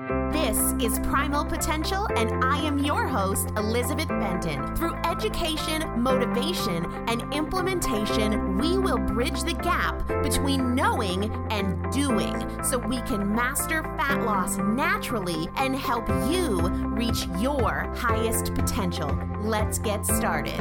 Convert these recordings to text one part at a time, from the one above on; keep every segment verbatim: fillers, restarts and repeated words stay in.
This is Primal Potential, and I am your host, Elizabeth Benton. Through education, motivation, and implementation, we will bridge the gap between knowing and doing so we can master fat loss naturally and help you reach your highest potential. Let's get started.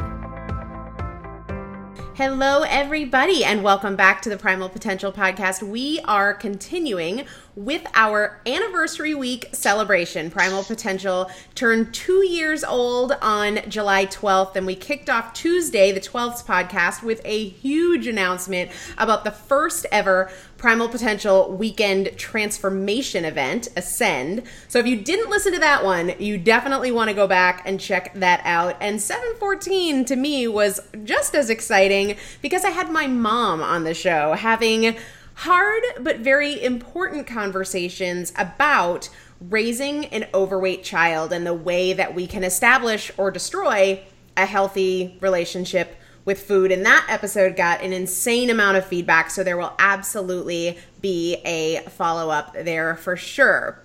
Hello, everybody, and welcome back to the Primal Potential Podcast. We are continuing with our anniversary week celebration. Primal Potential turned two years old on July twelfth, and we kicked off Tuesday, the twelfth podcast, with a huge announcement about the first ever Primal Potential weekend transformation event, Ascend. So if you didn't listen to that one, you definitely want to go back and check that out. And seven fourteen to me was just as exciting because I had my mom on the show having hard but very important conversations about raising an overweight child and the way that we can establish or destroy a healthy relationship with food. And that episode got an insane amount of feedback, so there will absolutely be a follow-up there for sure.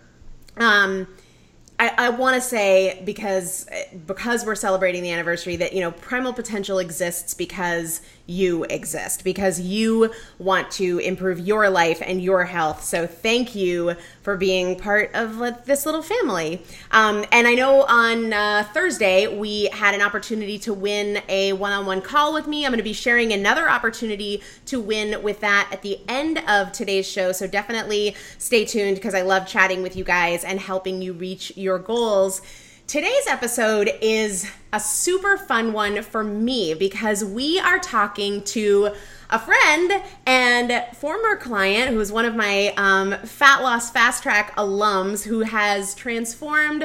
Um, I, I want to say, because because we're celebrating the anniversary, that, you know, Primal Potential exists because you exist, because you want to improve your life and your health. So thank you for being part of this little family. Um, and I know on uh, Thursday, we had an opportunity to win a one-on-one call with me. I'm going to be sharing another opportunity to win with that at the end of today's show. So definitely stay tuned, because I love chatting with you guys and helping you reach your goals. Today's episode is a super fun one for me because we are talking to a friend and former client who's one of my um, Fat Loss Fast Track alums, who has transformed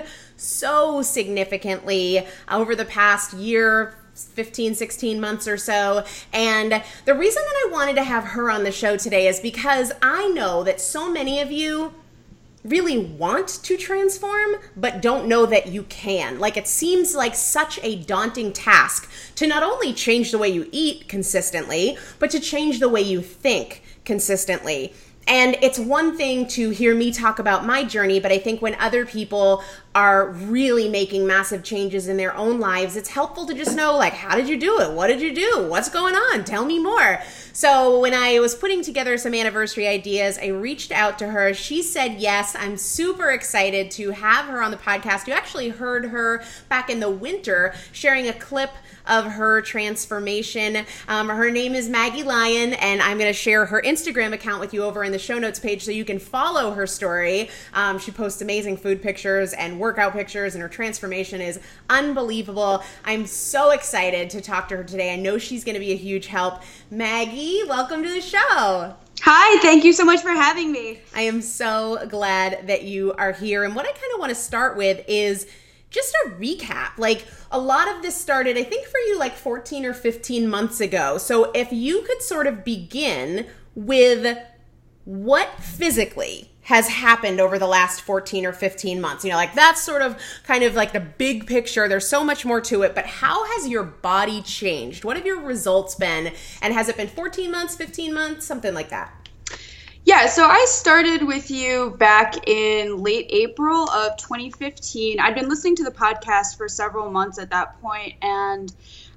so significantly over the past year, fifteen, sixteen months or so. And the reason that I wanted to have her on the show today is because I know that so many of you really want to transform, but don't know that you can. Like, it seems like such a daunting task to not only change the way you eat consistently, but to change the way you think consistently. And it's one thing to hear me talk about my journey, but I think when other people are really making massive changes in their own lives, it's helpful to just know, like, how did you do it? What did you do? What's going on? Tell me more. So when I was putting together some anniversary ideas, I reached out to her. She said yes. I'm super excited to have her on the podcast. You actually heard her back in the winter sharing a clip of her transformation. Um, her name is Maggie Lyon, and I'm going to share her Instagram account with you over in the show notes page so you can follow her story. Um, she posts amazing food pictures and workout pictures, and her transformation is unbelievable. I'm so excited to talk to her today. I know she's going to be a huge help. Maggie, welcome to the show. Hi, thank you so much for having me. I am so glad that you are here. And what I kind of want to start with is just a recap. Like, a lot of this started, I think, for you like fourteen or fifteen months ago. So if you could sort of begin with what physically has happened over the last fourteen or fifteen months. You know, like, that's sort of kind of like the big picture. There's so much more to it, but how has your body changed? What have your results been? And has it been fourteen months, fifteen months, something like that? Yeah, so I started with you back in late April of twenty fifteen. I'd been listening to the podcast for several months at that point, and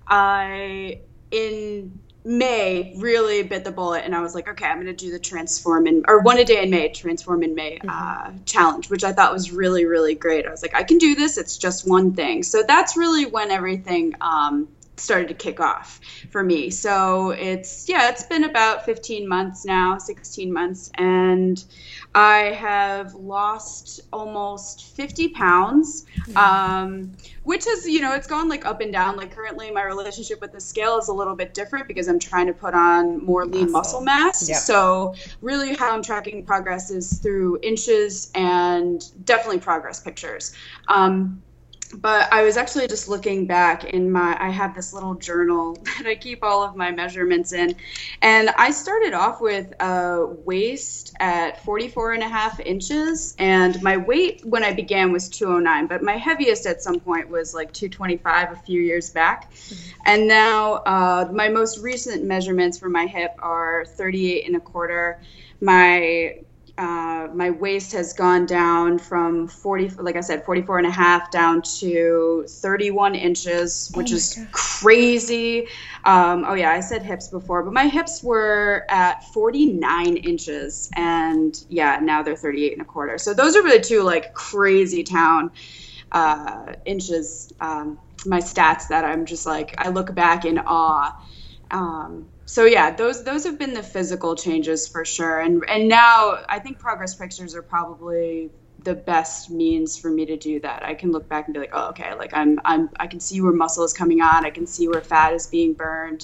I, in May, really bit the bullet, and I was like, okay, I'm going to do the Transform in, or One a Day in May, Transform in May uh, mm-hmm. challenge, which I thought was really, really great. I was like, I can do this. It's just one thing. So that's really when everything um, started to kick off for me. So it's, yeah, it's been about fifteen months now, sixteen months, and I have lost almost fifty pounds, um, which is, you know, it's gone like up and down. Like, currently my relationship with the scale is a little bit different because I'm trying to put on more lean muscle, muscle mass. Yep. So really how I'm tracking progress is through inches and definitely progress pictures. Um, But I was actually just looking back in my, I have this little journal that I keep all of my measurements in. And I started off with a waist at forty-four and a half inches. And my weight when I began was two oh nine, but my heaviest at some point was like two twenty-five a few years back. Mm-hmm. And now uh, my most recent measurements for my hip are thirty-eight and a quarter. My uh, my waist has gone down from forty, like I said, forty-four and a half down to thirty-one inches, which oh is God. crazy. Um, oh yeah, I said hips before, but my hips were at forty-nine inches, and yeah, now they're thirty-eight and a quarter. So those are really two like crazy town uh, inches. Um, my stats that I'm just like, I look back in awe. Um, so yeah, those those have been the physical changes for sure. And and now I think progress pictures are probably the best means for me to do that. I can look back and be like, oh, okay, like I'm I'm I can see where muscle is coming on. I can see where fat is being burned.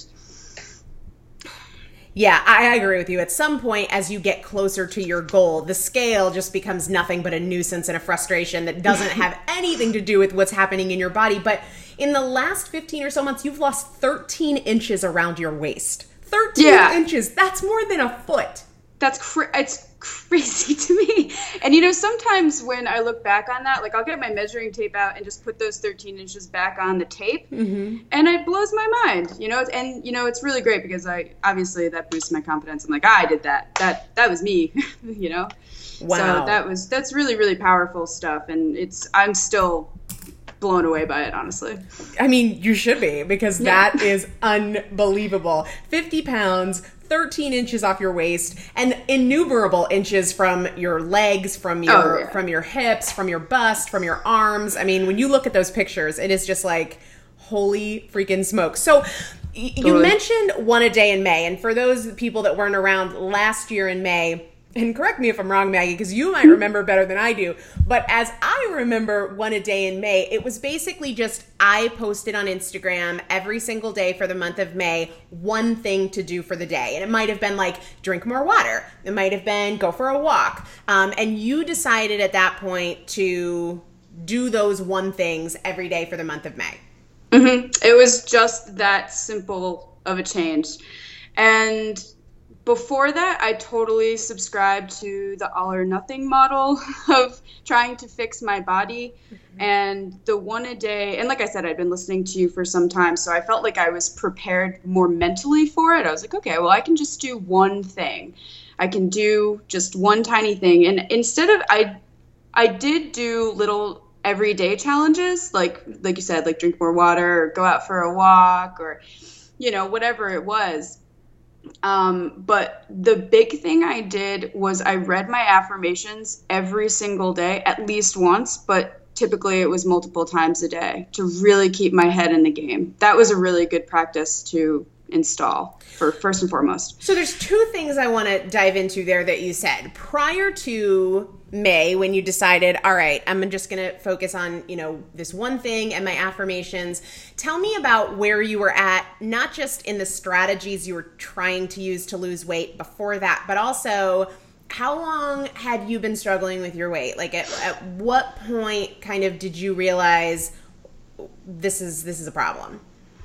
Yeah, I agree with you. At some point, as you get closer to your goal, the scale just becomes nothing but a nuisance and a frustration that doesn't have anything to do with what's happening in your body. But in the last fifteen or so months, you've lost thirteen inches around your waist. thirteen yeah. inches. That's more than a foot. That's cra- it's crazy to me. And, you know, sometimes when I look back on that, like I'll get my measuring tape out and just put those thirteen inches back on the tape. Mm-hmm. And it blows my mind, you know, and, you know, it's really great because I obviously that boosts my confidence. I'm like, ah, I did that. That that was me, you know. Wow. So that was that's really, really powerful stuff. And it's I'm still blown away by it, honestly. I mean, you should be, because yeah. that is unbelievable. fifty pounds, thirteen inches off your waist, and innumerable inches from your legs, from your oh, yeah. from your hips, from your bust, from your arms. I mean, when you look at those pictures, it is just like, holy freaking smoke. So y- totally. You mentioned one a day in May, and for those people that weren't around last year in May, and correct me if I'm wrong, Maggie, because you might remember better than I do, but as I remember one a day in May, it was basically just I posted on Instagram every single day for the month of May one thing to do for the day. And it might have been like drink more water. It might have been go for a walk. Um, and you decided at that point to do those one things every day for the month of May. Mm-hmm. It was just that simple of a change. And before that, I totally subscribed to the all or nothing model of trying to fix my body. Mm-hmm. And the one a day, and like I said, I'd been listening to you for some time, so I felt like I was prepared more mentally for it. I was like, okay, well, I can just do one thing. I can do just one tiny thing. And instead of, I, I did do little everyday challenges, like, like you said, like drink more water or go out for a walk or, you know, whatever it was. Um, but the big thing I did was I read my affirmations every single day, at least once, but typically it was multiple times a day to really keep my head in the game. That was a really good practice to install for first and foremost. So there's two things I want to dive into there that you said. Prior to May, when you decided, all right, I'm just going to focus on, you know, this one thing and my affirmations. Tell me about where you were at, not just in the strategies you were trying to use to lose weight before that, but also how long had you been struggling with your weight? Like at, at what point kind of did you realize this is, this is a problem?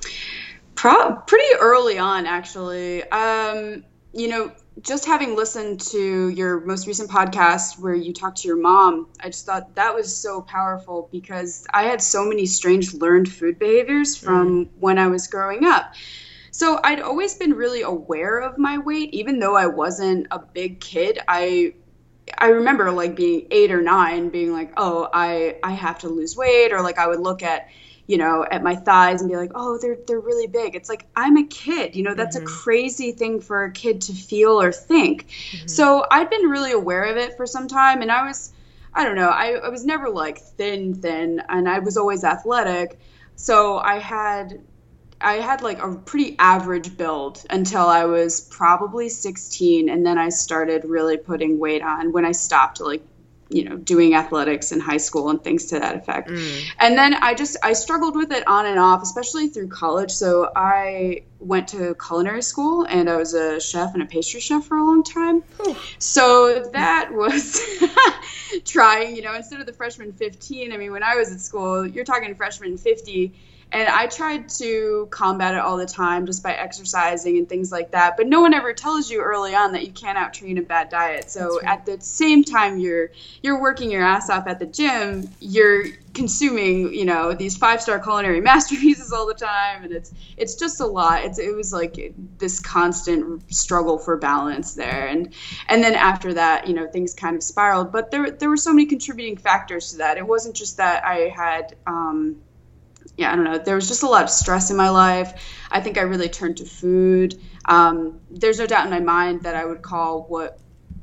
Pro- pretty early on, actually. Um, you know, just having listened to your most recent podcast where you talked to your mom, I just thought that was so powerful because I had so many strange learned food behaviors from mm. when I was growing up. So I'd always been really aware of my weight, even though I wasn't a big kid. I I remember like being eight or nine being like, oh, I, I have to lose weight, or like I would look at, you know, at my thighs and be like, oh, they're they're really big. It's like, I'm a kid, you know, that's mm-hmm. a crazy thing for a kid to feel or think. Mm-hmm. So I'd been really aware of it for some time. And I was, I don't know, I, I was never like thin, thin, and I was always athletic. So I had, I had like a pretty average build until I was probably sixteen. And then I started really putting weight on when I stopped like, you know, doing athletics in high school and things to that effect. Mm. And then I just, I struggled with it on and off, especially through college. So I went to culinary school and I was a chef and a pastry chef for a long time. Ooh. So that was trying, you know, instead of the freshman fifteen, I mean, when I was at school, you're talking freshman fifty. And I tried to combat it all the time just by exercising and things like that. But no one ever tells you early on that you can't out-train a bad diet. So right. At the same time you're you're working your ass off at the gym, you're consuming, you know, these five-star culinary masterpieces all the time, and it's it's just a lot. It's it was like this constant struggle for balance there, and and then after that, you know, things kind of spiraled. But there there were so many contributing factors to that. It wasn't just that I had, um, yeah, I don't know. There was just a lot of stress in my life. I think I really turned to food. Um, there's no doubt in my mind that I would call what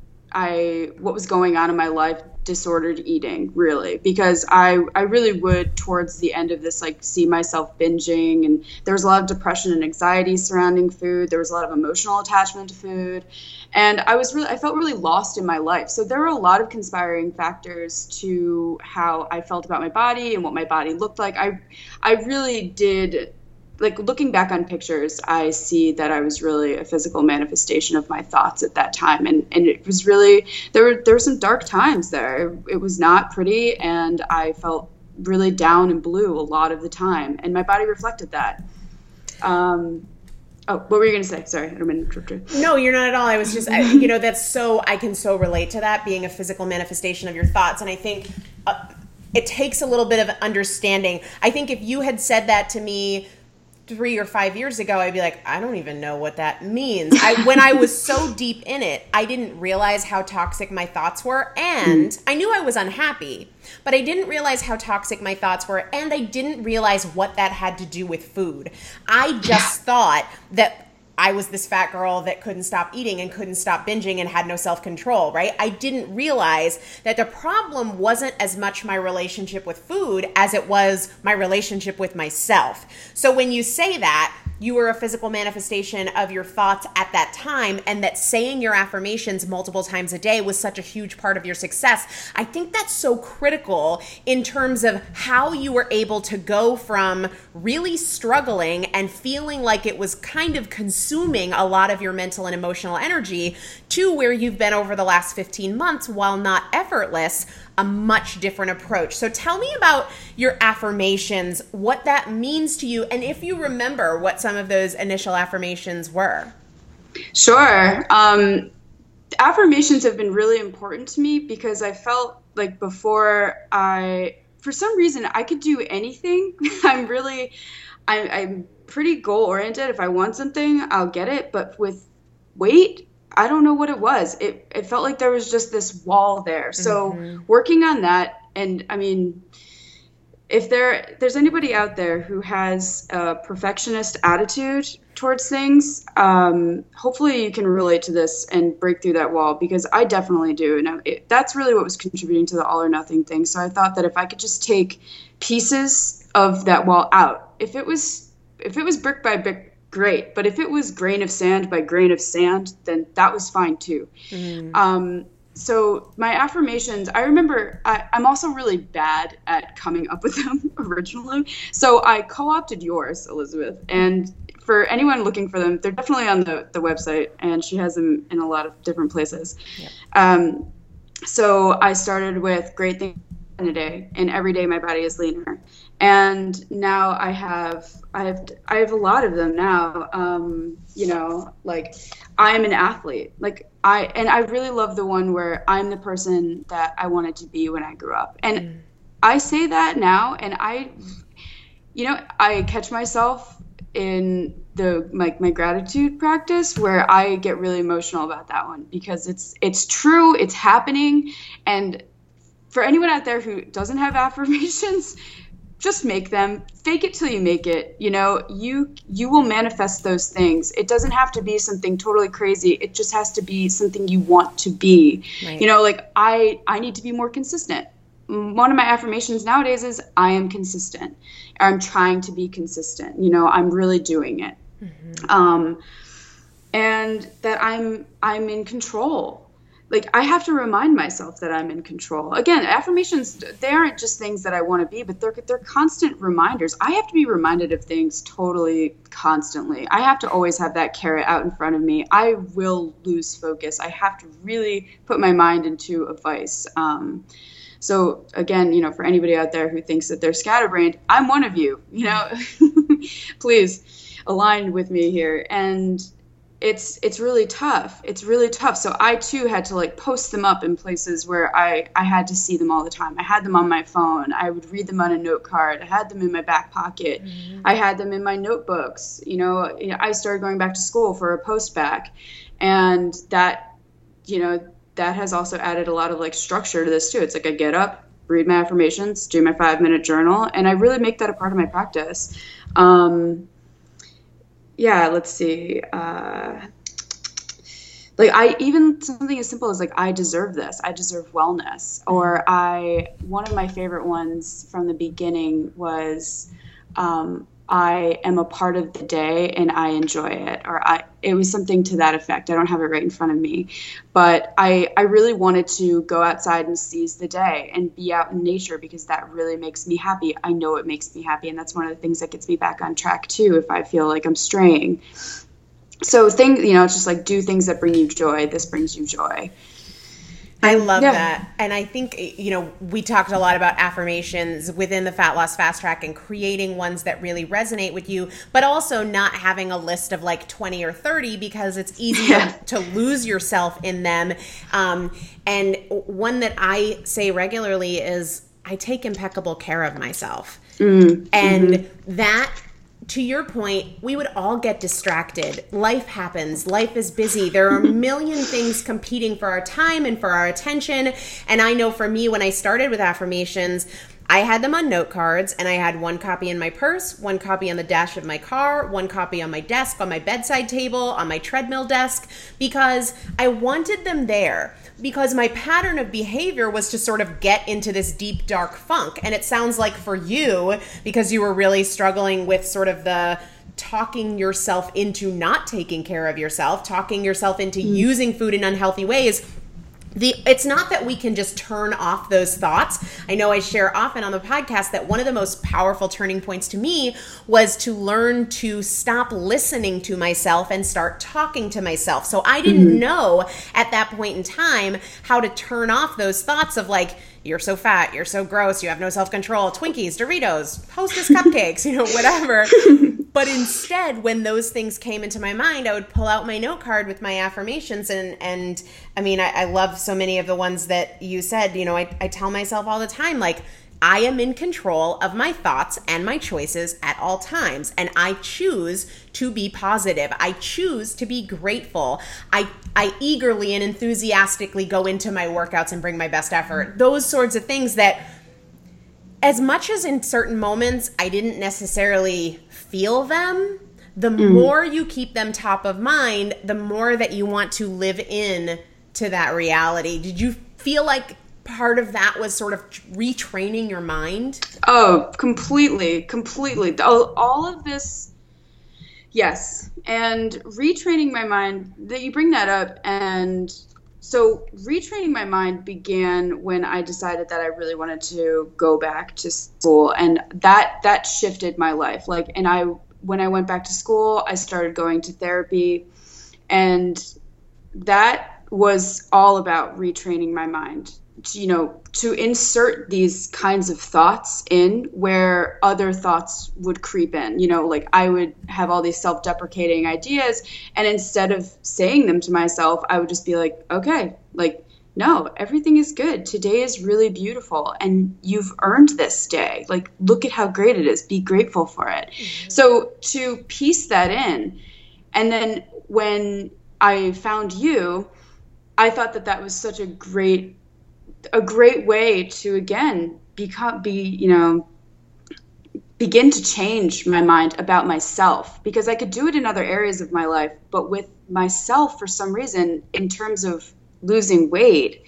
I what was going on in my life disordered eating, really, because I I really would, towards the end of this, like see myself binging, and there was a lot of depression and anxiety surrounding food. There was a lot of emotional attachment to food, and I was really I felt really lost in my life. So there were a lot of conspiring factors to how I felt about my body and what my body looked like. I I really did. Like, looking back on pictures, I see that I was really a physical manifestation of my thoughts at that time. And, and it was really, there were, there were some dark times there. It, it was not pretty, and I felt really down and blue a lot of the time. And my body reflected that. Um, oh, what were you going to say? Sorry, I don't mean to interrupt you. No, you're not at all. I was just, I, you know, that's so, I can so relate to that, being a physical manifestation of your thoughts. And I think uh, it takes a little bit of understanding. I think if you had said that to me three or five years ago, I'd be like, I don't even know what that means. I, when I was so deep in it, I didn't realize how toxic my thoughts were. And I knew I was unhappy, but I didn't realize how toxic my thoughts were. And I didn't realize what that had to do with food. I just thought that I was this fat girl that couldn't stop eating and couldn't stop binging and had no self-control, right? I didn't realize that the problem wasn't as much my relationship with food as it was my relationship with myself. So when you say that, you were a physical manifestation of your thoughts at that time, and that saying your affirmations multiple times a day was such a huge part of your success. I think that's so critical in terms of how you were able to go from really struggling and feeling like it was kind of consuming a lot of your mental and emotional energy to where you've been over the last fifteen months, while not effortless, a much different approach. So tell me about your affirmations, what that means to you, and if you remember what some of those initial affirmations were. Sure. Um, affirmations have been really important to me because I felt like before I, for some reason, I could do anything. I'm really, I'm, I'm pretty goal oriented. If I want something, I'll get it. But with weight, I don't know what it was. It it felt like there was just this wall there. So mm-hmm. working on that, and I mean, if there there's anybody out there who has a perfectionist attitude towards things, um, hopefully you can relate to this and break through that wall, because I definitely do. And it, that's really what was contributing to the all or nothing thing. So I thought that if I could just take pieces of that wall out, if it was if it was brick by brick, great. But if it was grain of sand by grain of sand, then that was fine too. Mm. Um, so my affirmations, I remember I, I'm also really bad at coming up with them originally. So I co-opted yours, Elizabeth. And for anyone looking for them, they're definitely on the, the website, and she has them in a lot of different places. Yep. Um, so I started with great things in a day, and every day my body is leaner. And now I have, I have, I have a lot of them now. Um, you know, like I'm an athlete. Like I, and I really love the one where I'm the person that I wanted to be when I grew up. And mm. I say that now, and I, you know, I catch myself in the like my, my gratitude practice where I get really emotional about that one, because it's it's true, it's happening. And for anyone out there who doesn't have affirmations, just make them. Fake it till you make it. You know, you you will manifest those things. It doesn't have to be something totally crazy. It just has to be something you want to be. Right. You know, like I I need to be more consistent. One of my affirmations nowadays is I am consistent. I'm trying to be consistent. You know, I'm really doing it. Mm-hmm. Um, and that I'm I'm in control. Like, I have to remind myself that I'm in control. Again, affirmations, they aren't just things that I want to be, but they're they're constant reminders. I have to be reminded of things totally constantly. I have to always have that carrot out in front of me. I will lose focus. I have to really put my mind into a vice. Um, so, again, you know, for anybody out there who thinks that they're scatterbrained, I'm one of you, you know. Please align with me here. And it's it's really tough. It's really tough. So I too had to like post them up in places where I, I had to see them all the time. I had them on my phone. I would read them on a note card. I had them in my back pocket. Mm-hmm. I had them in my notebooks. You know, I started going back to school for a post back, and that, you know, that has also added a lot of like structure to this too. It's like I get up, read my affirmations, do my five minute journal, and I really make that a part of my practice. Um, Yeah, let's see. Uh, like I even something as simple as like I deserve this. I deserve wellness. Or I one of my favorite ones from the beginning was um, I am a part of the day and I enjoy it. Or I it was something to that effect. I don't have it right in front of me, but I I really wanted to go outside and seize the day and be out in nature because that really makes me happy. I know it makes me happy, and that's one of the things that gets me back on track too if I feel like I'm straying. So thing, you know, it's just like do things that bring you joy. This brings you joy. I love yeah. that. And I think, you know, we talked a lot about affirmations within the Fat Loss Fast Track and creating ones that really resonate with you, but also not having a list of like twenty or thirty because it's easy yeah. to, to lose yourself in them. Um, and one that I say regularly is I take impeccable care of myself. Mm-hmm. And mm-hmm. that, to your point, we would all get distracted. Life happens. Life is busy. There are a million things competing for our time and for our attention. And I know for me, when I started with affirmations, I had them on note cards, and I had one copy in my purse, one copy on the dash of my car, one copy on my desk, on my bedside table, on my treadmill desk, because I wanted them there. Because my pattern of behavior was to sort of get into this deep, dark funk. And it sounds like for you, because you were really struggling with sort of the talking yourself into not taking care of yourself, talking yourself into mm. using food in unhealthy ways. The, it's not that we can just turn off those thoughts. I know I share often on the podcast that one of the most powerful turning points to me was to learn to stop listening to myself and start talking to myself. So I didn't mm-hmm. know at that point in time how to turn off those thoughts of like, you're so fat, you're so gross, you have no self-control, Twinkies, Doritos, Hostess cupcakes, you know, whatever. But instead, when those things came into my mind, I would pull out my note card with my affirmations. And, and I mean, I, I love so many of the ones that you said. You know, I, I tell myself all the time, like, I am in control of my thoughts and my choices at all times. And I choose to be positive. I choose to be grateful. I, I eagerly and enthusiastically go into my workouts and bring my best effort. Those sorts of things that, as much as in certain moments I didn't necessarily feel them, the mm. more you keep them top of mind, the more that you want to live in to that reality. Did you feel like part of that was sort of retraining your mind? Oh, completely, completely. All, all of this, yes. And retraining my mind, that you bring that up, and so retraining my mind began when I decided that I really wanted to go back to school, and that that shifted my life. Like, and I when I went back to school, I started going to therapy, and that was all about retraining my mind. To, you know, to insert these kinds of thoughts in where other thoughts would creep in. You know, like I would have all these self-deprecating ideas, and instead of saying them to myself, I would just be like, okay, like, no, everything is good. Today is really beautiful, and you've earned this day. Like, look at how great it is. Be grateful for it. Mm-hmm. So to piece that in, and then when I found you, I thought that that was such a great a great way to, again, become, be, you know, begin to change my mind about myself, because I could do it in other areas of my life, but with myself, for some reason, in terms of losing weight,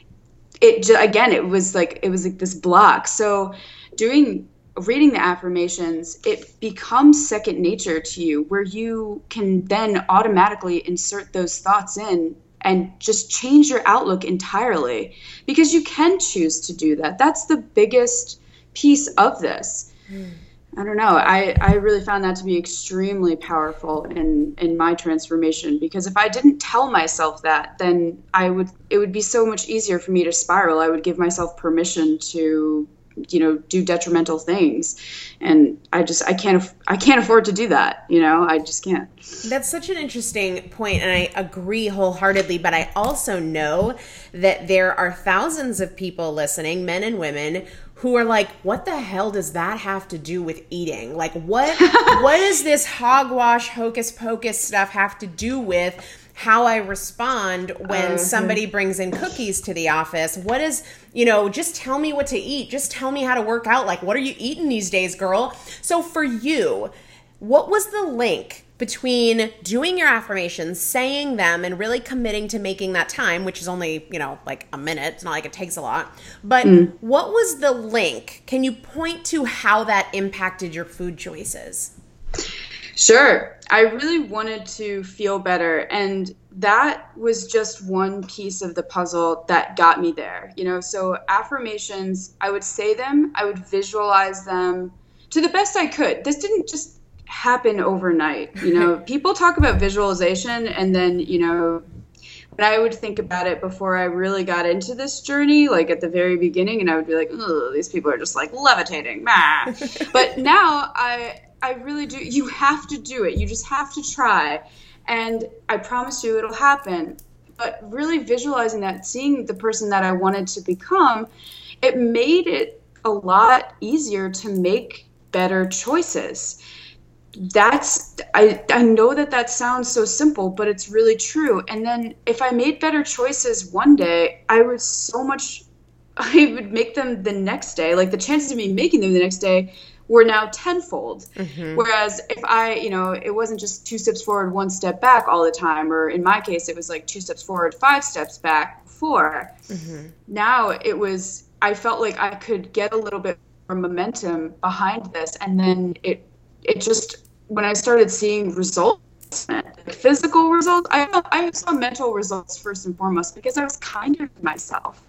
it just, again, it was like, it was like this block. So doing, reading the affirmations, it becomes second nature to you, where you can then automatically insert those thoughts in and just change your outlook entirely, because you can choose to do that. That's the biggest piece of this. Mm. I don't know. I, I really found that to be extremely powerful in, in my transformation, because if I didn't tell myself that, then I would, it would be so much easier for me to spiral. I would give myself permission to you know, do detrimental things. And I just, I can't, I can't afford to do that. You know, I just can't. That's such an interesting point, and I agree wholeheartedly, but I also know that there are thousands of people listening, men and women, who are like, what the hell does that have to do with eating? Like, what, what does this hogwash, hocus pocus stuff have to do with how I respond when uh-huh. somebody brings in cookies to the office? What is, you know, just tell me what to eat. Just tell me how to work out. Like, what are you eating these days, girl? So for you, what was the link between doing your affirmations, saying them, and really committing to making that time, which is only, you know, like a minute. It's not like it takes a lot. But mm. what was the link? Can you point to how that impacted your food choices? Sure. I really wanted to feel better. And that was just one piece of the puzzle that got me there. You know, so affirmations, I would say them, I would visualize them to the best I could. This didn't just happen overnight. You know, people talk about visualization, and then, you know, when I would think about it before I really got into this journey, like at the very beginning, and I would be like, oh, these people are just like levitating. Bah. But now I, I really do. You have to do it. You just have to try. And I promise you it'll happen. But really visualizing that, seeing the person that I wanted to become, it made it a lot easier to make better choices. That's, I, I know that that sounds so simple, but it's really true. And then if I made better choices one day, I would so much, I would make them the next day. Like the chances of me making them the next day were now tenfold. Mm-hmm. Whereas if I, you know, it wasn't just two steps forward, one step back all the time, or in my case, it was like two steps forward, five steps back, four. Mm-hmm. Now it was, I felt like I could get a little bit more momentum behind this. And then it, it just, when I started seeing results, like physical results, I, I saw mental results first and foremost, because I was kinder to myself.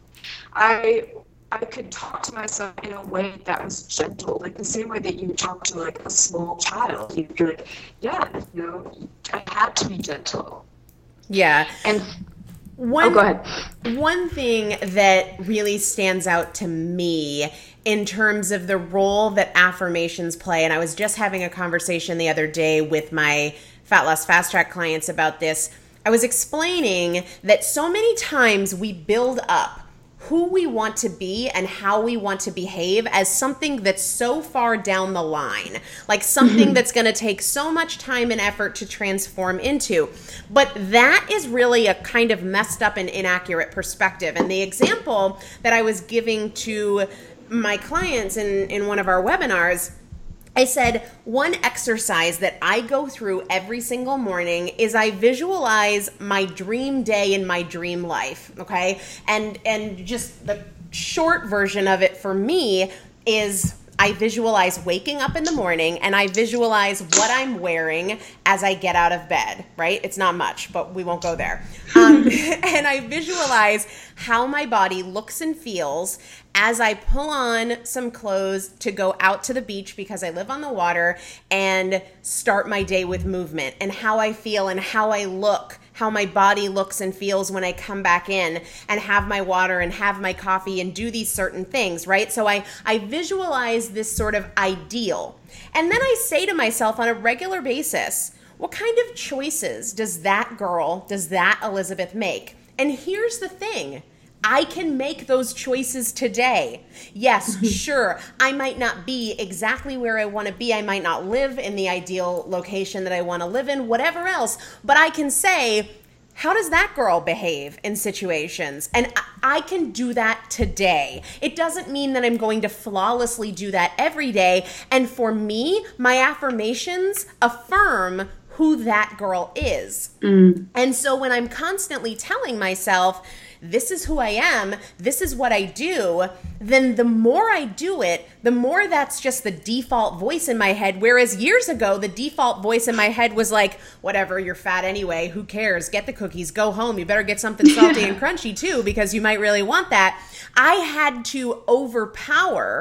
I I could talk to myself in a way that was gentle, like the same way that you talk to like a small child. You'd be like, yeah, you know, I had to be gentle. Yeah. And one, oh, go ahead. One thing that really stands out to me in terms of the role that affirmations play, and I was just having a conversation the other day with my Fat Loss Fast Track clients about this. I was explaining that so many times we build up who we want to be and how we want to behave as something that's so far down the line, like something that's going to take so much time and effort to transform into. But that is really a kind of messed up and inaccurate perspective. And the example that I was giving to my clients in, in one of our webinars, I said, one exercise that I go through every single morning is I visualize my dream day in my dream life, okay? And and just the short version of it for me is I visualize waking up in the morning and I visualize what I'm wearing as I get out of bed, right? It's not much, but we won't go there. Um, and I visualize how my body looks and feels as I pull on some clothes to go out to the beach because I live on the water and start my day with movement, and how I feel and how I look, how my body looks and feels when I come back in and have my water and have my coffee and do these certain things, right? So I, I visualize this sort of ideal. And then I say to myself on a regular basis, what kind of choices does that girl, does that Elizabeth make? And here's the thing. I can make those choices today. Yes, sure, I might not be exactly where I want to be. I might not live in the ideal location that I want to live in, whatever else. But I can say, how does that girl behave in situations? And I can do that today. It doesn't mean that I'm going to flawlessly do that every day. And for me, my affirmations affirm who that girl is. Mm. And so when I'm constantly telling myself, this is who I am, this is what I do, then the more I do it, the more that's just the default voice in my head. Whereas years ago, the default voice in my head was like, whatever, you're fat anyway, who cares? Get the cookies, go home. You better get something salty and crunchy too, because you might really want that. I had to overpower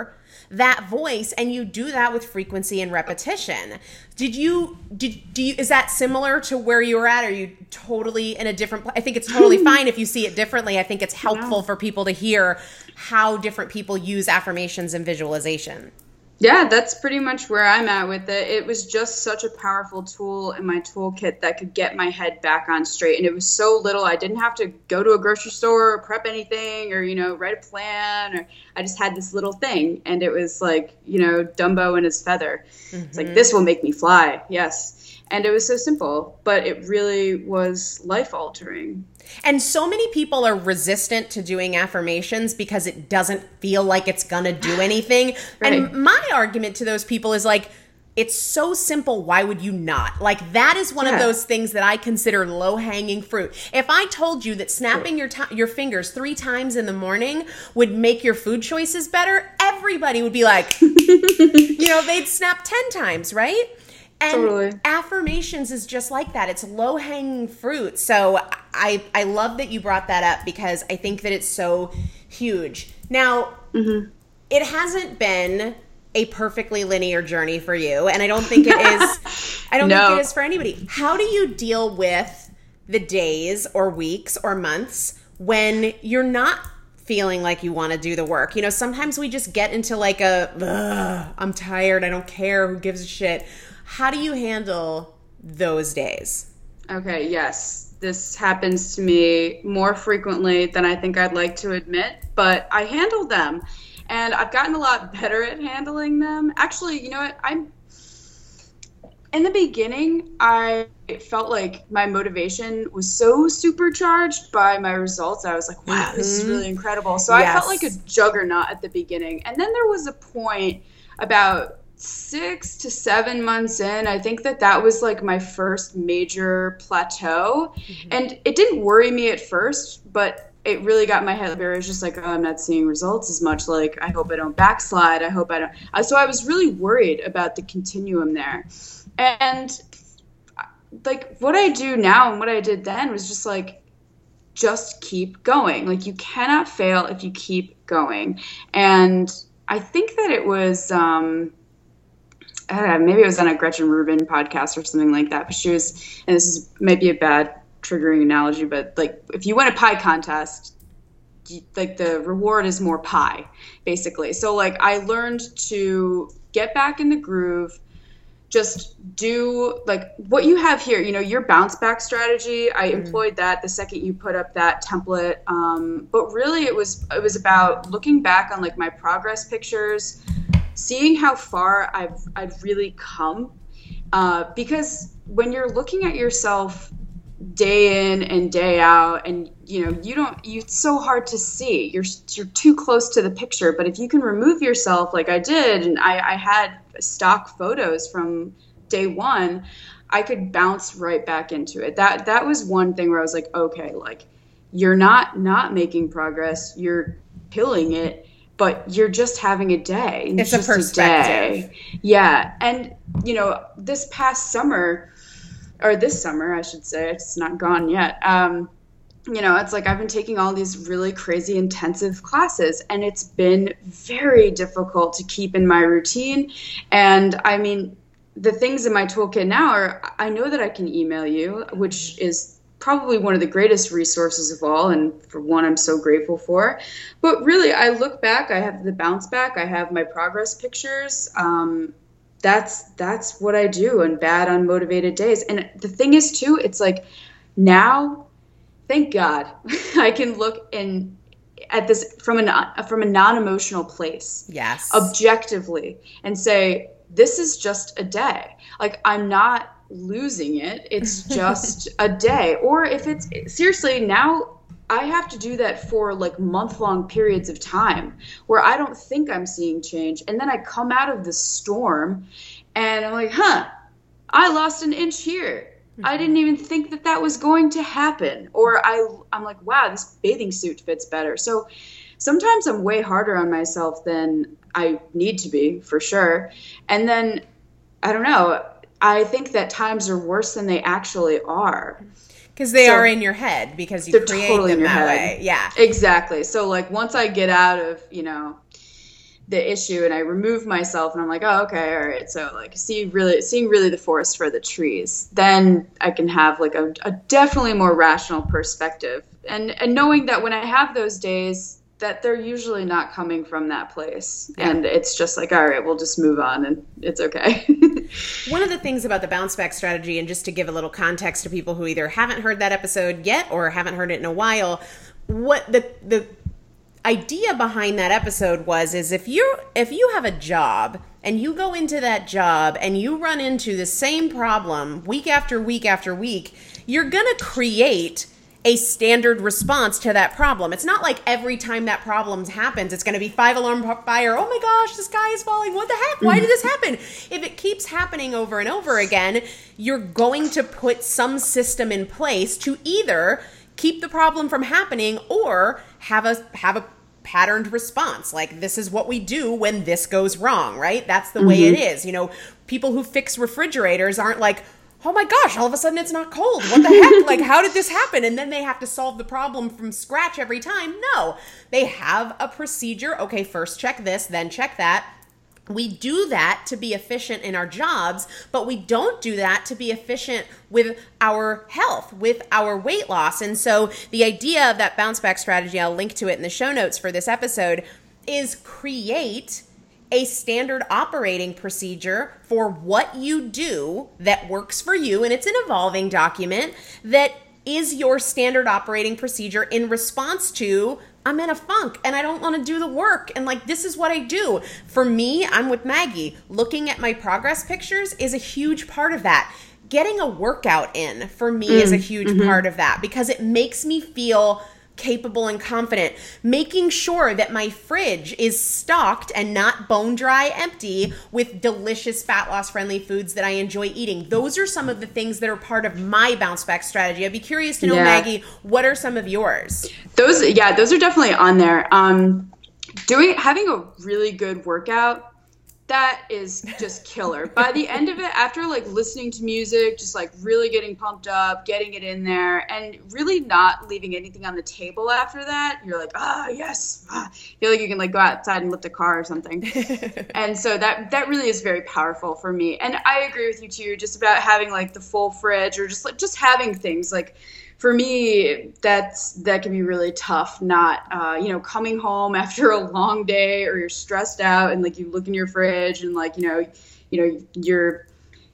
that voice, and you do that with frequency and repetition. Did you, did, do you, is that similar to where you were at? Are you totally in a different place? I think it's totally fine if you see it differently. I think it's helpful for people to hear how different people use affirmations and visualization. Yeah, that's pretty much where I'm at with it. It was just such a powerful tool in my toolkit that could get my head back on straight. And it was so little. I didn't have to go to a grocery store or prep anything or, you know, write a plan. Or I just had this little thing. And it was like, you know, Dumbo and his feather. Mm-hmm. It's like, this will make me fly. Yes. And it was so simple, but it really was life-altering. And so many people are resistant to doing affirmations because it doesn't feel like it's going to do anything. Right. And my argument to those people is like, it's so simple. Why would you not? Like, that is one yeah. of those things that I consider low-hanging fruit. If I told you that snapping your t- your fingers three times in the morning would make your food choices better, everybody would be like, you know, they'd snap ten times, right? And totally. Affirmations is just like that. It's low-hanging fruit. So I I love that you brought that up because I think that it's so huge. Now, mm-hmm. it hasn't been a perfectly linear journey for you, and I don't think it is. I don't no. think it is for anybody. How do you deal with the days or weeks or months when you're not feeling like you want to do the work? You know, sometimes we just get into like a, I'm tired, I don't care, who gives a shit. How do you handle those days? Okay, yes. This happens to me more frequently than I think I'd like to admit, but I handle them. And I've gotten a lot better at handling them. Actually, you know what? I'm in the beginning, I felt like my motivation was so supercharged by my results. I was like, wow, mm-hmm. this is really incredible. So yes. I felt like a juggernaut at the beginning. And then there was a point about six to seven months in, I think that that was like my first major plateau. Mm-hmm. And it didn't worry me at first, but it really got my head there. It was just like, oh, I'm not seeing results as much. Like, I hope I don't backslide. I hope I don't. So I was really worried about the continuum there. And like what I do now and what I did then was just like, just keep going. Like, you cannot fail if you keep going. And I think that it was, um, I don't know, maybe it was on a Gretchen Rubin podcast or something like that. But she was, and this is maybe a bad triggering analogy, but like if you win a pie contest, you, like the reward is more pie, basically. So like I learned to get back in the groove, just do like what you have here, you know, your bounce back strategy. I mm-hmm. employed that the second you put up that template. Um, but really it was, it was about looking back on like my progress pictures, seeing how far I've, I've really come. Uh, because when you're looking at yourself day in and day out, and you know, you don't, you, it's so hard to see, you're, you're too close to the picture. But if you can remove yourself like I did, and I, I had stock photos from day one, I could bounce right back into it. That, that was one thing where I was like, okay, like you're not, not making progress, you're killing it, but you're just having a day. It's, it's a perspective. A yeah. And you know, this past summer, or this summer, I should say, it's not gone yet. Um, you know, it's like I've been taking all these really crazy intensive classes, and it's been very difficult to keep in my routine. And I mean, the things in my toolkit now are, I know that I can email you, which is probably one of the greatest resources of all. And for one, I'm so grateful for. But really, I look back, I have the bounce back, I have my progress pictures. Um, That's that's what I do on bad, unmotivated days. And the thing is, too, it's like now, thank God, I can look in at this from a from a non-emotional place, yes, objectively, and say this is just a day. Like, I'm not losing it. It's just a day. Or if it's seriously now, I have to do that for like month-long periods of time where I don't think I'm seeing change. And then I come out of the storm and I'm like, huh, I lost an inch here. Mm-hmm. I didn't even think that that was going to happen. Or I, I'm like, wow, this bathing suit fits better. So sometimes I'm way harder on myself than I need to be, for sure. And then, I don't know, I think that times are worse than they actually are. Because they so, are in your head, because you create totally them in your that head. way. Yeah. Exactly. So like once I get out of, you know, the issue and I remove myself and I'm like, oh, okay, all right. So like see really seeing really the forest for the trees, then I can have like a, a definitely more rational perspective. And and knowing that when I have those days that they're usually not coming from that place. Yeah. And it's just like, all right, we'll just move on and it's okay. One of the things about the bounce back strategy, and just to give a little context to people who either haven't heard that episode yet or haven't heard it in a while, what the the idea behind that episode was is if you if you have a job and you go into that job and you run into the same problem week after week after week, you're going to create a standard response to that problem. It's not like every time that problem happens, it's going to be five alarm fire. Oh my gosh, the sky is falling. What the heck? Why did this happen? If it keeps happening over and over again, you're going to put some system in place to either keep the problem from happening or have a have a patterned response. Like, this is what we do when this goes wrong, right? That's the mm-hmm. way it is. You know, people who fix refrigerators aren't like, oh my gosh, all of a sudden it's not cold. What the heck? Like, how did this happen? And then they have to solve the problem from scratch every time. No, they have a procedure. Okay, first check this, then check that. We do that to be efficient in our jobs, but we don't do that to be efficient with our health, with our weight loss. And so the idea of that bounce back strategy, I'll link to it in the show notes for this episode, is create a standard operating procedure for what you do that works for you. And it's an evolving document that is your standard operating procedure in response to, I'm in a funk and I don't want to do the work. And like, this is what I do. For me, I'm with Maggie. Looking at my progress pictures is a huge part of that. Getting a workout in for me mm, is a huge mm-hmm. part of that because it makes me feel capable and confident. Making sure that my fridge is stocked and not bone dry empty with delicious fat loss friendly foods that I enjoy eating. Those are some of the things that are part of my bounce back strategy. I'd be curious to know, yeah. Maggie, what are some of yours? Those, yeah, those are definitely on there. Um, doing, having a really good workout, that is just killer. By the end of it, after like listening to music, just like really getting pumped up, getting it in there, and really not leaving anything on the table after that, you're like, ah, yes. Ah. You feel like you can like go outside and lift a car or something. And so that that really is very powerful for me. And I agree with you too, just about having like the full fridge or just like just having things like. For me, that's that can be really tough. Not, uh, you know, coming home after a long day or you're stressed out and like you look in your fridge and like, you know, you know, your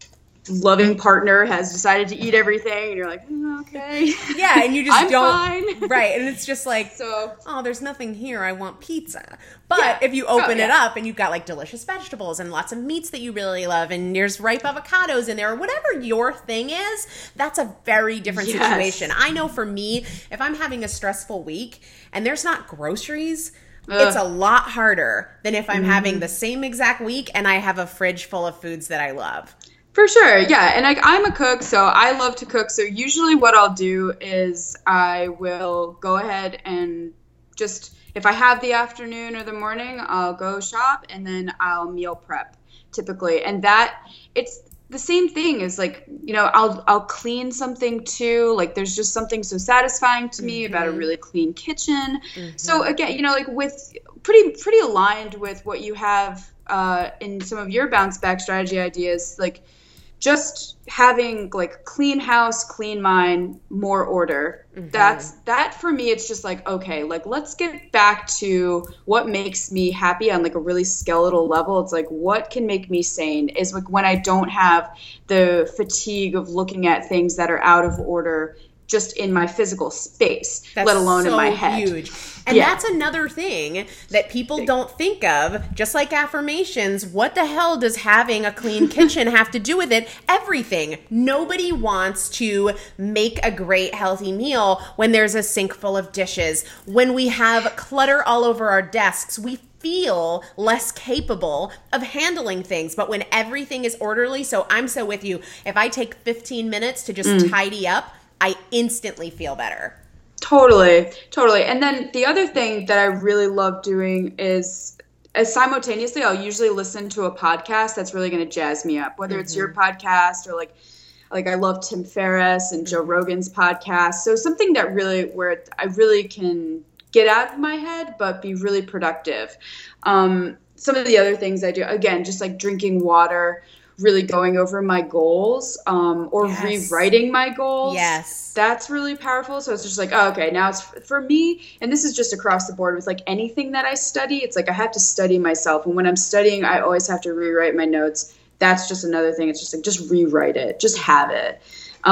loving partner has decided to eat everything and you're like, mm, okay. Yeah, and you just I'm don't. Fine. Right, and it's just like, so, oh, there's nothing here. I want pizza. But yeah. if you open oh, yeah. it up and you've got like delicious vegetables and lots of meats that you really love and there's ripe avocados in there or whatever your thing is, that's a very different yes. situation. I know for me, if I'm having a stressful week and there's not groceries, Ugh. it's a lot harder than if I'm mm-hmm. having the same exact week and I have a fridge full of foods that I love. For sure, yeah. And like I'm a cook, so I love to cook. So usually what I'll do is I will go ahead and just, if I have the afternoon or the morning, I'll go shop and then I'll meal prep typically. And that, it's the same thing as like, you know, I'll I'll clean something too. Like there's just something so satisfying to me mm-hmm. about a really clean kitchen. Mm-hmm. So again, you know, like with pretty pretty aligned with what you have uh, in some of your bounce back strategy ideas, like just having like clean house, clean mind, more order. Mm-hmm. That's that for me. It's just like, okay, like let's get back to what makes me happy on like a really skeletal level. It's like, what can make me sane is like when I don't have the fatigue of looking at things that are out of order just in my physical space, that's let alone so in my head. Huge. And yeah. that's another thing that people don't think of, just like affirmations. What the hell does having a clean kitchen have to do with it? Everything. Nobody wants to make a great healthy meal when there's a sink full of dishes. When we have clutter all over our desks, we feel less capable of handling things. But when everything is orderly, so I'm so with you. If I take fifteen minutes to just mm. tidy up, I instantly feel better. Totally, totally. And then the other thing that I really love doing is as simultaneously, I'll usually listen to a podcast that's really going to jazz me up, whether mm-hmm. it's your podcast or like, like I love Tim Ferriss and Joe Rogan's podcast. So something that really, where I really can get out of my head, but be really productive. Um, some of the other things I do, again, just like drinking water, really going over my goals, um, or yes. rewriting my goals. Yes. That's really powerful. So it's just like, oh, okay, now it's for me. And this is just across the board with like anything that I study. It's like I have to study myself. And when I'm studying, I always have to rewrite my notes. That's just another thing. It's just like, just rewrite it. Just have it.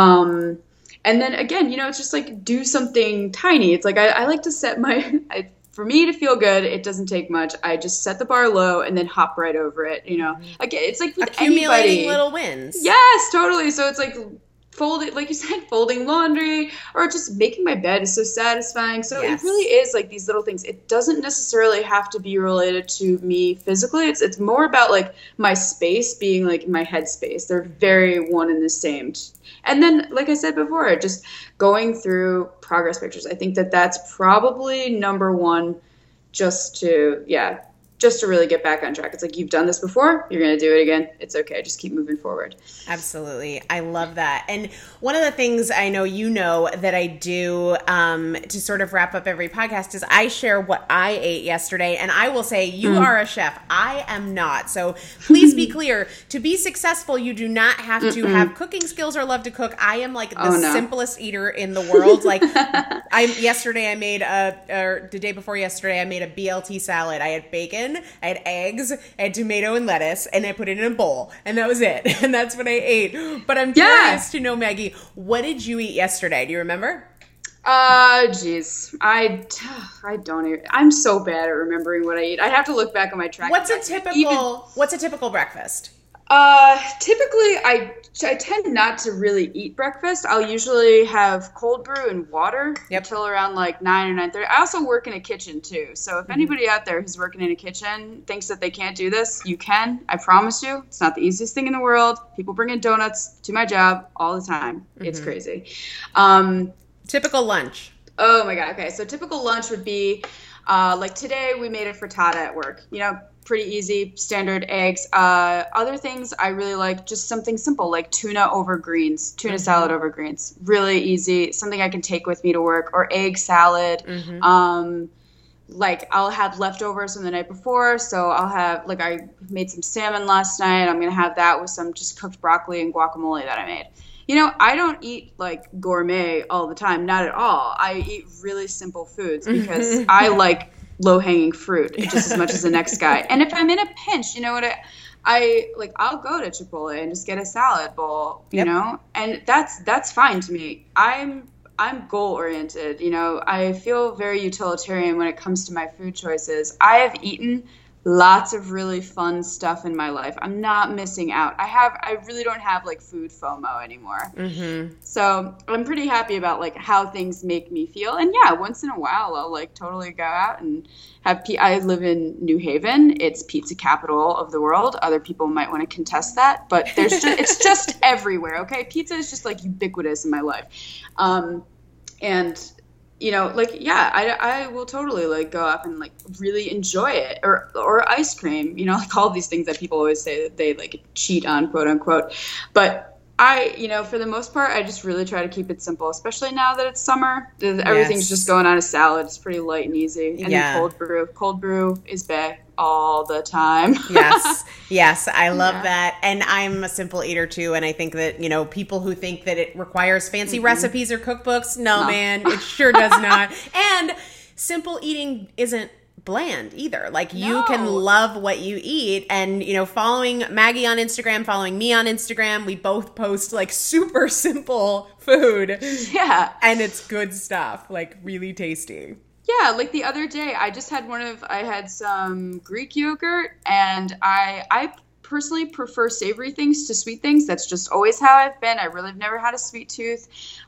Um, and then again, you know, it's just like do something tiny. It's like I, I like to set my I, for me to feel good, it doesn't take much. I just set the bar low and then hop right over it. You know, again, it's like with accumulating anybody. little wins. Yes, totally. So it's like folding, like you said, folding laundry or just making my bed is so satisfying. So yes. It really is like these little things. It doesn't necessarily have to be related to me physically. It's it's more about like my space being like my headspace. They're very one and the same. And then, like I said before, just going through progress pictures. I think that that's probably number one, just to, yeah, just to really get back on track. It's like, you've done this before, you're going to do it again. It's okay. Just keep moving forward. Absolutely. I love that. And one of the things I know you know that I do um, to sort of wrap up every podcast is I share what I ate yesterday. And I will say, you mm. are a chef. I am not. So please be clear. To be successful, you do not have to Mm-mm. have cooking skills or love to cook. I am like the oh, no. simplest eater in the world. Like I yesterday I made a, or the day before yesterday, I made a B L T salad. I had bacon. I had eggs, I had tomato and lettuce, and I put it in a bowl, and that was it. And that's what I ate. But I'm yeah. curious to know, Maggie, what did you eat yesterday? Do you remember? Uh, jeez, I, I don't even, I'm so bad at remembering what I eat. I have to look back on my track. What's a typical, even, what's a typical breakfast? Uh, typically I, I tend not to really eat breakfast. I'll usually have cold brew and water yep. until around like nine or nine thirty. I also work in a kitchen too. So if mm-hmm. anybody out there who's working in a kitchen thinks that they can't do this, you can. I promise you, it's not the easiest thing in the world. People bring in donuts to my job all the time. Mm-hmm. It's crazy. Um, typical lunch. Oh my God. Okay. So typical lunch would be, uh, like today we made a frittata at work, you know, pretty easy, standard eggs. Uh, other things I really like, just something simple like tuna over greens, tuna mm-hmm. salad over greens. Really easy, something I can take with me to work, or egg salad. Mm-hmm. Um, like I'll have leftovers from the night before, so I'll have, like I made some salmon last night. I'm going to have that with some just cooked broccoli and guacamole that I made. You know, I don't eat like gourmet all the time, not at all. I eat really simple foods because I like low-hanging fruit just as much as the next guy. And if I'm in a pinch, you know what, I, I like I'll go to Chipotle and just get a salad bowl, you yep. know, and that's that's fine to me. I'm I'm goal-oriented, you know. I feel very utilitarian when it comes to my food choices. I have eaten lots of really fun stuff in my life. I'm not missing out. I have, I really don't have like food FOMO anymore. Mm-hmm. So I'm pretty happy about like how things make me feel. And yeah, once in a while I'll like totally go out and have, p- I live in New Haven. It's pizza capital of the world. Other people might want to contest that, but there's just, it's just everywhere. Okay. Pizza is just like ubiquitous in my life. Um, and you know, like, yeah, I, I will totally, like, go up and, like, really enjoy it. Or or ice cream, you know, like all these things that people always say that they, like, cheat on, quote unquote. But I, you know, for the most part, I just really try to keep it simple, especially now that it's summer. Everything's yes. just going on a salad. It's pretty light and easy. And yeah. then cold brew. Cold brew is back all the time. Yes. Yes. I love yeah. that. And I'm a simple eater too. And I think that, you know, people who think that it requires fancy mm-hmm. recipes or cookbooks, no, no, man, it sure does not. And simple eating isn't bland either. Like no. you can love what you eat. And, you know, following Maggie on Instagram, following me on Instagram, we both post like super simple food. Yeah. And it's good stuff, like really tasty. Yeah, like the other day, I just had one of, I had some Greek yogurt, and I I personally prefer savory things to sweet things. That's just always how I've been. I really have never had a sweet tooth.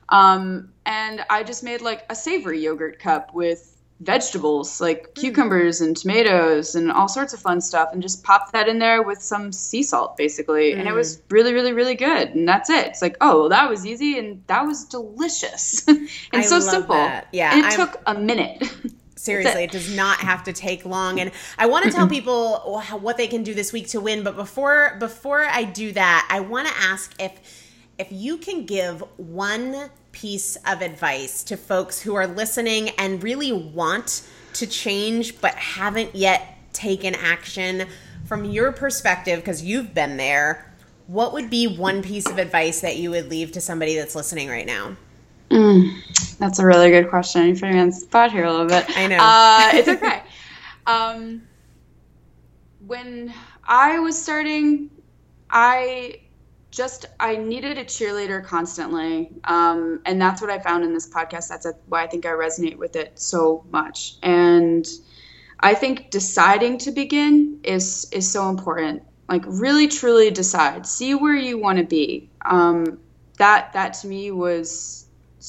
Um, and I just made like a savory yogurt cup with vegetables, like cucumbers and tomatoes and all sorts of fun stuff, and just popped that in there with some sea salt, basically. Mm. And it was really, really, really good. And that's it. It's like, oh, well, that was easy, and that was delicious. and I so love simple. That. Yeah, and it I'm, took a minute. Seriously, it. it does not have to take long. And I want to tell people what they can do this week to win. But before before I do that, I want to ask if if you can give one piece of advice to folks who are listening and really want to change but haven't yet taken action, from your perspective, because you've been there, what would be one piece of advice that you would leave to somebody that's listening right now? Mm, that's a really good question. You're putting me on the spot here a little bit. I know. Uh, it's okay. um, when I was starting, I just, I needed a cheerleader constantly. Um, and that's what I found in this podcast. That's why I think I resonate with it so much. And I think deciding to begin is, is so important. Like, really, truly decide, see where you want to be. Um, that, that to me was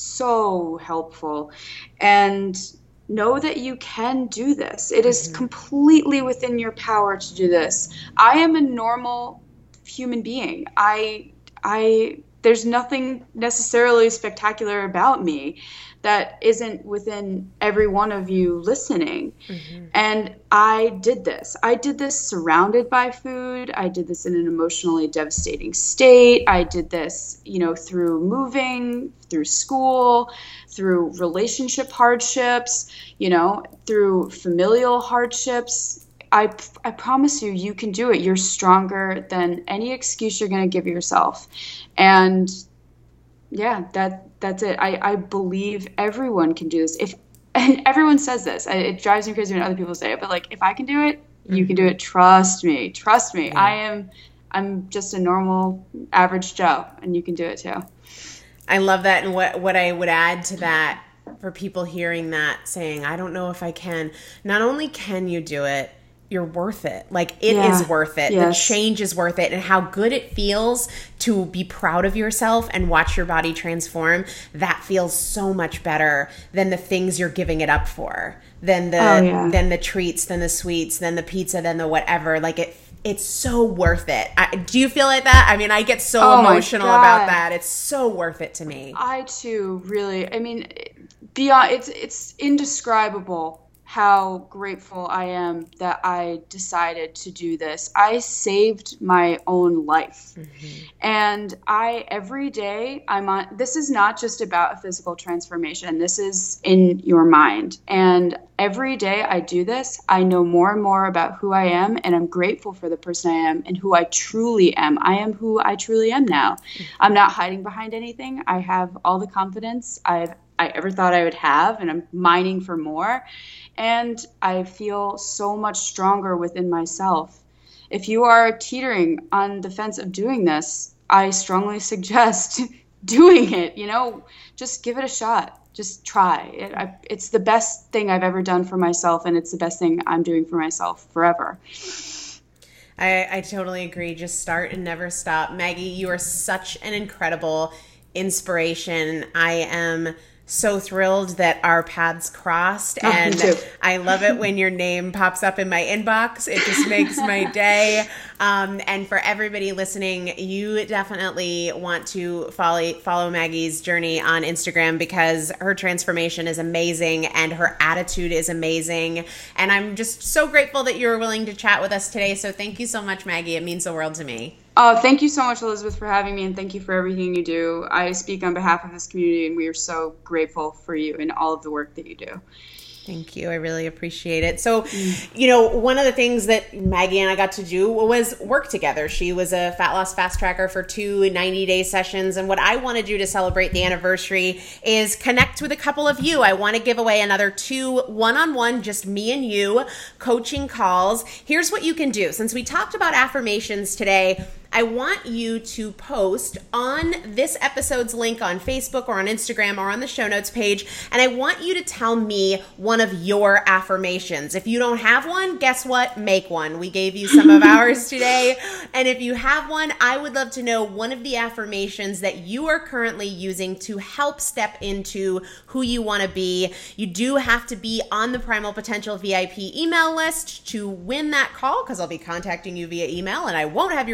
so helpful. And know that you can do this. It is mm-hmm. completely within your power to do this. I am a normal human being. I, I, there's nothing necessarily spectacular about me that isn't within every one of you listening. Mm-hmm. And I did this. I did this surrounded by food. I did this in an emotionally devastating state. I did this, you know, through moving, through school, through relationship hardships, you know, through familial hardships. I, I promise you, you can do it. You're stronger than any excuse you're going to give yourself. And yeah, that that's it. I, I believe everyone can do this. If and everyone says this. It drives me crazy when other people say it. But like, if I can do it, mm-hmm. you can do it. Trust me. Trust me. Yeah. I am. I'm just a normal, average Joe, and you can do it too. I love that. And what what I would add to that, for people hearing that, saying, "I don't know if I can." Not only can you do it, you're worth it. Like, it yeah. is worth it. Yes. The change is worth it. And how good it feels to be proud of yourself and watch your body transform, that feels so much better than the things you're giving it up for, than the oh, yeah. than the treats, than the sweets, than the pizza, than the whatever. Like, it it's so worth it. I, do you feel like that? I mean, I get so oh emotional about that. It's so worth it to me. I too, really. I mean, beyond, it's it's indescribable how grateful I am that I decided to do this. I saved my own life. Mm-hmm. And I, every day I'm on, this is not just about a physical transformation. This is in your mind. And every day I do this, I know more and more about who I am, and I'm grateful for the person I am and who I truly am. I am who I truly am now. Mm-hmm. I'm not hiding behind anything. I have all the confidence I've I ever thought I would have, and I'm mining for more. And I feel so much stronger within myself. If you are teetering on the fence of doing this, I strongly suggest doing it. You know, just give it a shot. Just try. It, I, it's the best thing I've ever done for myself, and it's the best thing I'm doing for myself forever. I, I totally agree. Just start and never stop. Maggie, you are such an incredible inspiration. I am so thrilled that our paths crossed, oh, and I love it when your name pops up in my inbox. It just makes my day. Um, and for everybody listening, you definitely want to follow follow Maggie's journey on Instagram, because her transformation is amazing and her attitude is amazing. And I'm just so grateful that you were willing to chat with us today. So thank you so much, Maggie. It means the world to me. Oh, thank you so much, Elizabeth, for having me, and thank you for everything you do. I speak on behalf of this community, and we are so grateful for you and all of the work that you do. Thank you. I really appreciate it. So, you know, one of the things that Maggie and I got to do was work together. She was a fat loss fast tracker for two ninety-day sessions. And what I want to do to celebrate the anniversary is connect with a couple of you. I want to give away another two one-on-one, just me and you, coaching calls. Here's what you can do. Since we talked about affirmations today, I want you to post on this episode's link on Facebook or on Instagram or on the show notes page, and I want you to tell me one of your affirmations. If you don't have one, guess what? Make one. We gave you some of ours today, and if you have one, I would love to know one of the affirmations that you are currently using to help step into who you want to be. You do have to be on the Primal Potential V I P email list to win that call, because I'll be contacting you via email, and I won't have your email address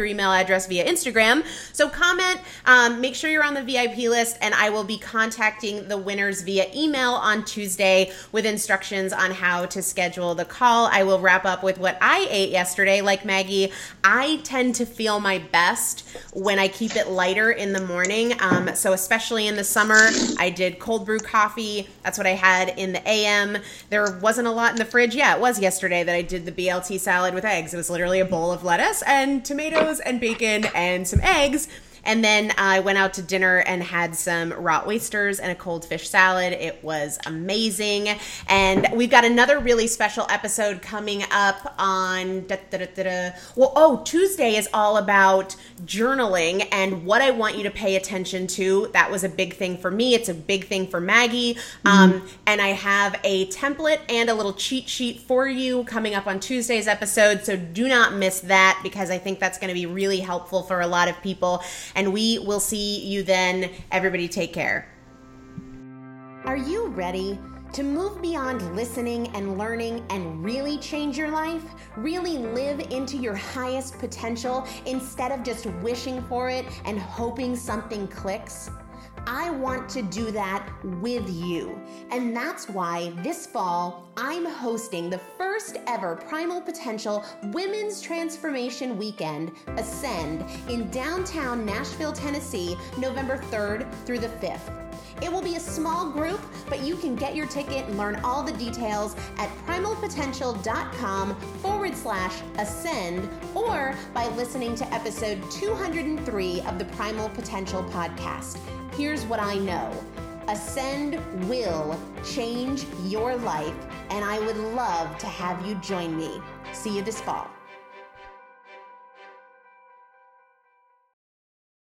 address via Instagram. So comment, um, make sure you're on the V I P list, and I will be contacting the winners via email on Tuesday with instructions on how to schedule the call. I will wrap up with what I ate yesterday. Like Maggie, I tend to feel my best when I keep it lighter in the morning. Um, so especially in the summer, I did cold brew coffee. That's what I had in the A M. There wasn't a lot in the fridge. Yeah, it was yesterday that I did the B L T salad with eggs. It was literally a bowl of lettuce and tomatoes and bacon and some eggs. And then I went out to dinner and had some raw oysters and a cold fish salad. It was amazing. And we've got another really special episode coming up on, da, da, da, da, da. well, oh, Tuesday is all about journaling and what I want you to pay attention to. That was a big thing for me. It's a big thing for Maggie. Mm-hmm. Um, and I have a template and a little cheat sheet for you coming up on Tuesday's episode. So do not miss that, because I think that's going to be really helpful for a lot of people. And we will see you then. Everybody take care. Are you ready to move beyond listening and learning and really change your life? Really live into your highest potential instead of just wishing for it and hoping something clicks? I want to do that with you. And that's why this fall, I'm hosting the first ever Primal Potential Women's Transformation Weekend, Ascend, in downtown Nashville, Tennessee, November third through the fifth. It will be a small group, but you can get your ticket and learn all the details at primalpotential.com forward slash ascend, or by listening to episode two hundred three of the Primal Potential podcast. Here's what I know. Ascend will change your life, and I would love to have you join me. See you this fall.